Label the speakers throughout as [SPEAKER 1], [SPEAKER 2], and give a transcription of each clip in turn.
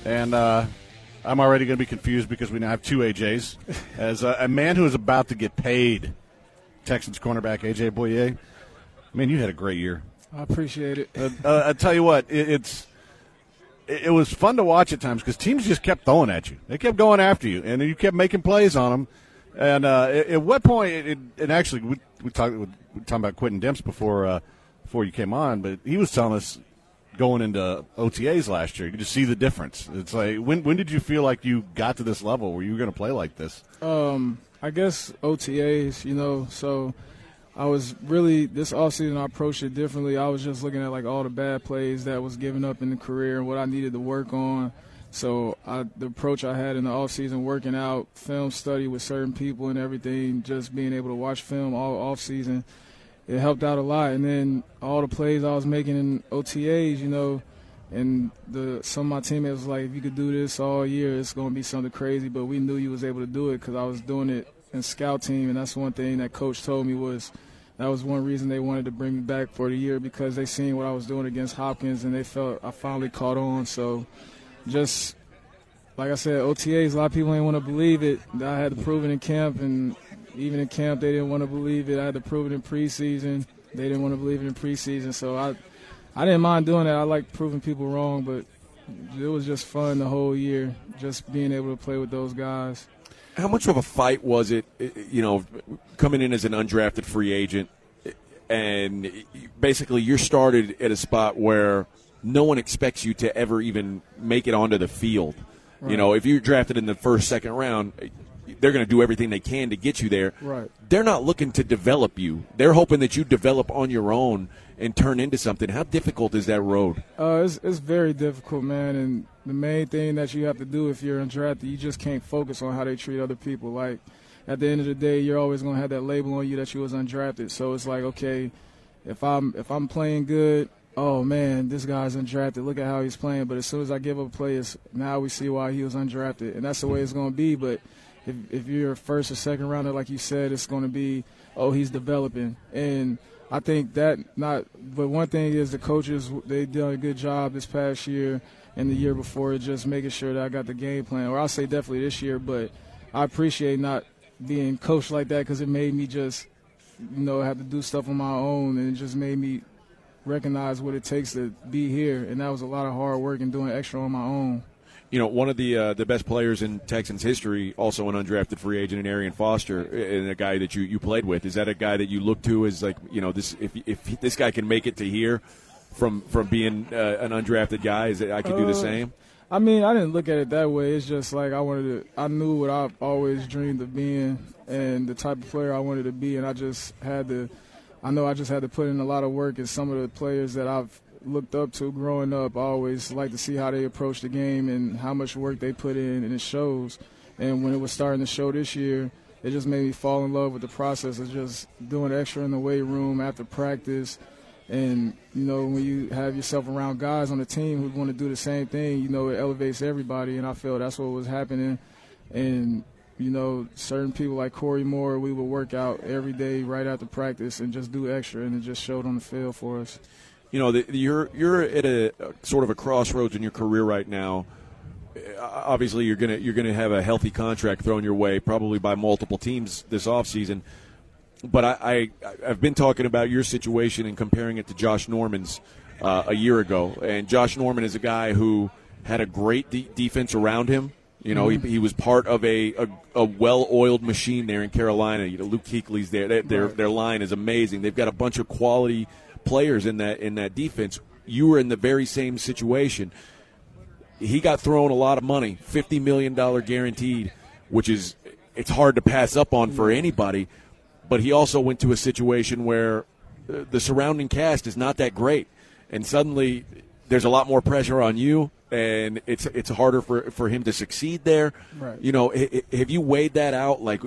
[SPEAKER 1] And I'm already going to be confused because we now have two AJs. As a man who is about to get paid, Texans cornerback AJ Bouye, man, you had a great year.
[SPEAKER 2] I appreciate it.
[SPEAKER 1] I tell you what, it was fun to watch at times because teams just kept throwing at you. They kept going after you, and you kept making plays on them. And at what point, and actually, we talking about Quentin Demps before you came on, but he was telling us going into OTAs last year, you could just see the difference. It's like, when did you feel like you got to this level where you were going to play like this?
[SPEAKER 2] I guess OTAs, so I was really, this offseason I approached it differently. I was just looking at like all the bad plays that was given up in the career and what I needed to work on. So the approach I had in the offseason, working out, film study with certain people and everything, just being able to watch film all offseason, it helped out a lot. And then all the plays I was making in OTAs, and some of my teammates was like, if you could do this all year, it's going to be something crazy. But we knew you was able to do it because I was doing it in scout team, and that's one thing that coach told me that was one reason they wanted to bring me back for the year, because they seen what I was doing against Hopkins, and they felt I finally caught on. So just like I said, OTAs, a lot of people ain't want to believe it. I had to prove it in camp, and even in camp they didn't want to believe it. I had to prove it in preseason. They didn't want to believe it in preseason. So I didn't mind doing that. I like proving people wrong, but it was just fun the whole year, just being able to play with those guys.
[SPEAKER 3] How much of a fight was it, coming in as an undrafted free agent, and basically you're started at a spot where no one expects you to ever even make it onto the field. Right. If you're drafted in the first, second round, they're going to do everything they can to get you there.
[SPEAKER 2] Right.
[SPEAKER 3] They're not looking to develop you. They're hoping that you develop on your own and turn into something. How difficult is that road?
[SPEAKER 2] It's very difficult, man. And the main thing that you have to do if you're undrafted, you just can't focus on how they treat other people. Like, at the end of the day, you're always going to have that label on you that you was undrafted. So it's like, okay, if I'm playing good, oh, man, this guy's undrafted. Look at how he's playing. But as soon as I give up a play, now we see why he was undrafted. And that's the way it's going to be. But if you're a first or second rounder, like you said, it's going to be, oh, he's developing. And I think but one thing is the coaches, they did a good job this past year and the year before, just making sure that I got the game plan. Or I'll say definitely this year, but I appreciate not being coached like that because it made me just, have to do stuff on my own, and it just made me recognize what it takes to be here. And that was a lot of hard work and doing extra on my own.
[SPEAKER 3] One of the best players in Texans history, also an undrafted free agent, in Arian Foster, and a guy that you played with. Is that a guy that you look to as like, this if this guy can make it to here from being an undrafted guy, is that I could do the same?
[SPEAKER 2] I mean, I didn't look at it that way. It's just like I knew what I've always dreamed of being and the type of player I wanted to be, and I just had to put in a lot of work. And some of the players that I've looked up to growing up, I always like to see how they approach the game and how much work they put in, and it shows. And when it was starting to show this year, it just made me fall in love with the process of just doing extra in the weight room after practice. And, when you have yourself around guys on the team who want to do the same thing, it elevates everybody. And I feel that's what was happening. And, certain people like Corey Moore, we would work out every day right after practice and just do extra, and it just showed on the field for us.
[SPEAKER 3] You're at a sort of a crossroads in your career right now. Obviously, you're gonna have a healthy contract thrown your way, probably by multiple teams this offseason. But I've been talking about your situation and comparing it to Josh Norman's a year ago. And Josh Norman is a guy who had a great defense around him. He was part of a well-oiled machine there in Carolina. Luke Kuechly's there. Their line is amazing. They've got a bunch of quality players in that defense. You were in the very same situation. He got thrown a lot of money, $50 million guaranteed, which it's hard to pass up on for anybody. But he also went to a situation where the surrounding cast is not that great, and suddenly there's a lot more pressure on you, and it's harder for him to succeed there.
[SPEAKER 2] Right.
[SPEAKER 3] Have you weighed that out? Like,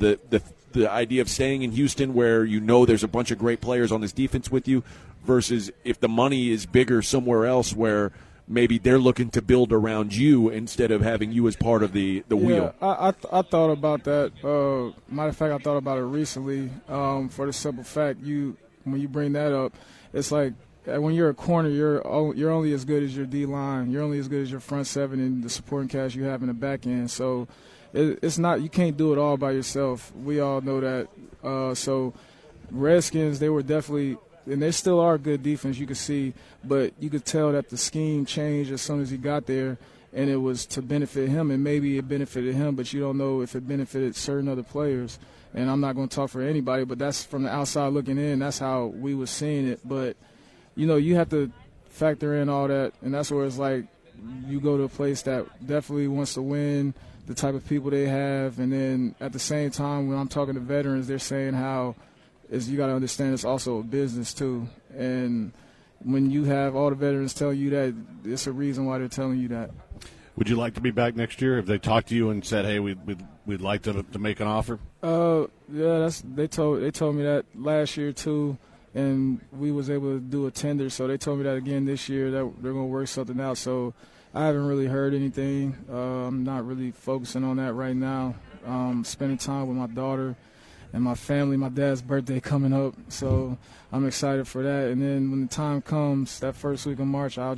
[SPEAKER 3] the idea of staying in Houston where there's a bunch of great players on this defense with you versus if the money is bigger somewhere else where maybe they're looking to build around you instead of having you as part of the wheel.
[SPEAKER 2] I thought about that. Matter of fact, I thought about it recently for the simple fact when you bring that up, it's like when you're a corner, you're only as good as your D-line. You're only as good as your front seven and the supporting cast you have in the back end. So it's not – you can't do it all by yourself. We all know that. So Redskins, they were definitely – and they still are good defense, you could see. But you could tell that the scheme changed as soon as he got there, and it was to benefit him. And maybe it benefited him, but you don't know if it benefited certain other players. And I'm not going to talk for anybody, but that's from the outside looking in. That's how we were seeing it. But – you have to factor in all that, and that's where it's like you go to a place that definitely wants to win, the type of people they have, and then at the same time when I'm talking to veterans, they're saying how you got to understand it's also a business too. And when you have all the veterans telling you that, it's a reason why they're telling you that.
[SPEAKER 1] Would you like to be back next year if they talked to you and said, hey, we'd like to make an offer?
[SPEAKER 2] Yeah, they told me that last year too. And we was able to do a tender, so they told me that again this year that they're going to work something out. So I haven't really heard anything. I'm not really focusing on that right now. Spending time with my daughter and my family. My dad's birthday coming up, so I'm excited for that. And then when the time comes, that first week of March, I'll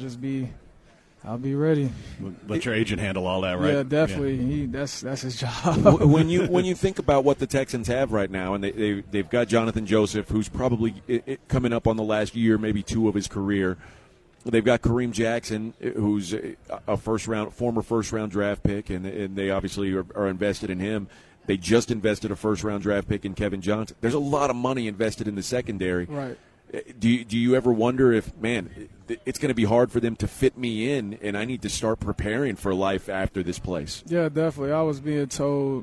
[SPEAKER 2] be ready.
[SPEAKER 1] Let your agent handle all that, right?
[SPEAKER 2] Yeah, definitely. Yeah. That's his job.
[SPEAKER 3] when you think about what the Texans have right now, and they've got Jonathan Joseph, who's probably coming up on the last year, maybe two of his career. They've got Kareem Jackson, who's a former first round draft pick, and they obviously are invested in him. They just invested a first round draft pick in Kevin Johnson. There's a lot of money invested in the secondary.
[SPEAKER 2] Right.
[SPEAKER 3] Do you ever wonder if, man, it's going to be hard for them to fit me in, and I need to start preparing for life after this place?
[SPEAKER 2] Yeah, definitely. I was being told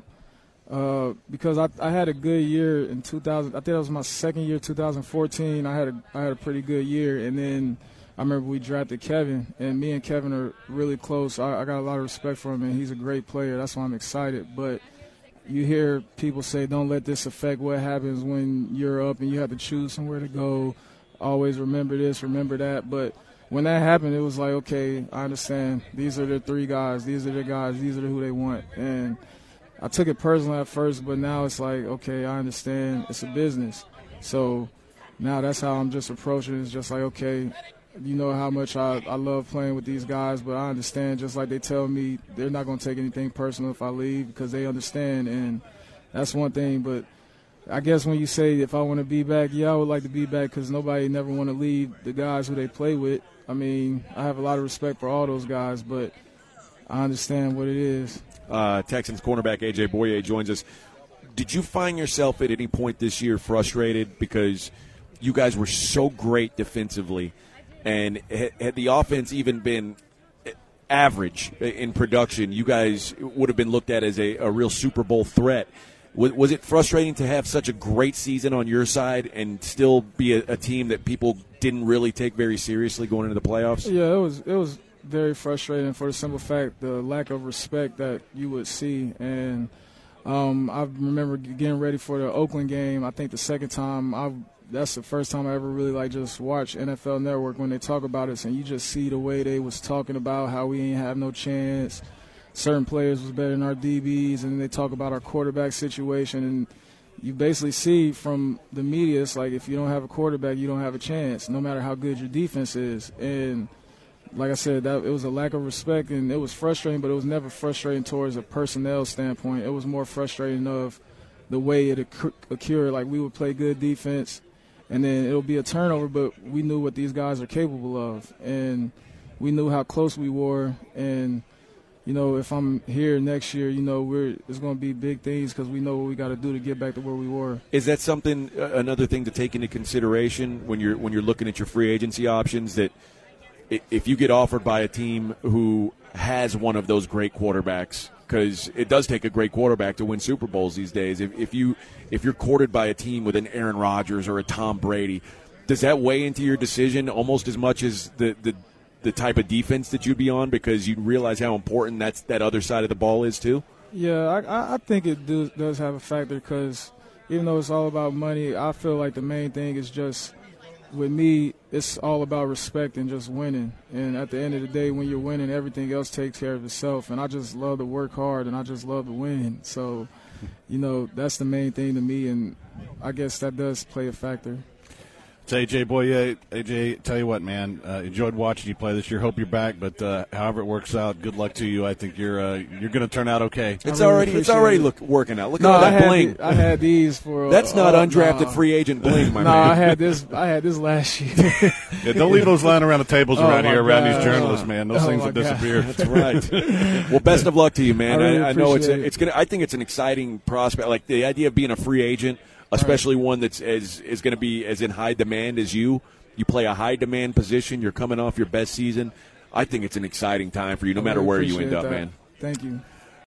[SPEAKER 2] because I had a good year in 2000. I think that was my second year, 2014. I had a pretty good year, and then I remember we drafted Kevin, and me and Kevin are really close. I got a lot of respect for him, and he's a great player. That's why I'm excited. But you hear people say, don't let this affect what happens when you're up and you have to choose somewhere to go. Always remember this, remember that. But when that happened, it was like, okay, I understand. These are the three guys. These are the guys. These are who they want. And I took it personal at first, but now it's like, okay, I understand. It's a business. So now that's how I'm just approaching it. It's just like, okay, you know how much I love playing with these guys, but I understand, just like they tell me they're not going to take anything personal if I leave because they understand, and that's one thing. But I guess when you say if I want to be back, yeah, I would like to be back because nobody never want to leave the guys who they play with. I mean, I have a lot of respect for all those guys, but I understand what it is.
[SPEAKER 3] Texans cornerback A.J. Boye joins us. Did you find yourself at any point this year frustrated because you guys were so great defensively? And had the offense even been average in production, you guys would have been looked at as a real Super Bowl threat. Was it frustrating to have such a great season on your side and still be a team that people didn't really take very seriously going into the playoffs?
[SPEAKER 2] Yeah, it was very frustrating for the simple fact the lack of respect that you would see. And I remember getting ready for the Oakland game. I think the second time that's the first time I ever really just watched NFL Network when they talk about us, and you just see the way they was talking about how we ain't have no chance. Certain players was better than our DBs, and then they talk about our quarterback situation, and you basically see from the media, it's like if you don't have a quarterback, you don't have a chance, no matter how good your defense is. And like I said, it was a lack of respect, and it was frustrating, but it was never frustrating towards a personnel standpoint. It was more frustrating of the way it occurred. Like, we would play good defense, and then it'll be a turnover, but we knew what these guys are capable of, and we knew how close we were. And, if I'm here next year, it's going to be big things because we know what we got to do to get back to where we were.
[SPEAKER 3] Is that something, another thing to take into consideration when you're looking at your free agency options, that if you get offered by a team who has one of those great quarterbacks, because it does take a great quarterback to win Super Bowls these days. If you're courted by a team with an Aaron Rodgers or a Tom Brady, does that weigh into your decision almost as much as the type of defense that you'd be on, because you realize how important that other side of the ball is too?
[SPEAKER 2] Yeah, I think it does have a factor, because even though it's all about money, I feel like the main thing is just, with me, it's all about respect and just winning. And at the end of the day, when you're winning, everything else takes care of itself. And I just love to work hard, and I just love to win. So, that's the main thing to me, and I guess that does play a factor.
[SPEAKER 1] It's AJ Boye. AJ, tell you what, man, enjoyed watching you play this year. Hope you're back, but however it works out, good luck to you. I think you're going to turn out okay.
[SPEAKER 3] It's already working out. Look at all that bling.
[SPEAKER 2] I had these for.
[SPEAKER 3] That's not undrafted free agent bling, my man.
[SPEAKER 2] I had this last year.
[SPEAKER 1] Yeah, don't leave those lying around the tables around here, around these journalists, man. Those things will disappear.
[SPEAKER 3] That's right. Well, best of luck to you, man. I know it's gonna. I think it's an exciting prospect. Like the idea of being a free agent. Especially one that's is going to be as in high demand as you. You play a high demand position. You're coming off your best season. I think it's an exciting time for you, no matter where you end up, man.
[SPEAKER 2] Thank you.